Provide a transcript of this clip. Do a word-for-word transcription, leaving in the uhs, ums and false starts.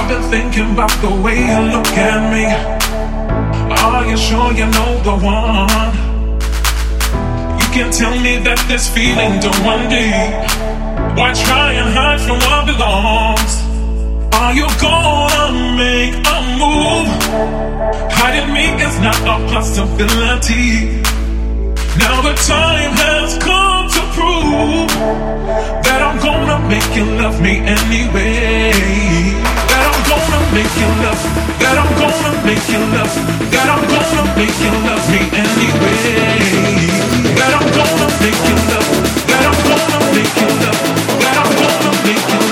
I've been thinking about the way you look at me. Are you sure you know the one? You can tell me that this feeling don't run deep. Why try and hide from what belongs? Are you gonna make a move? Hiding me is not a possibility. Now the time has come to prove that I'm gonna make you love me anyway. That I'm gonna make you love. That I'm gonna make you love. That I'm gonna make you love me anyway. That I'm gonna make you love. That I'm gonna make you love. That I'm gonna make you love.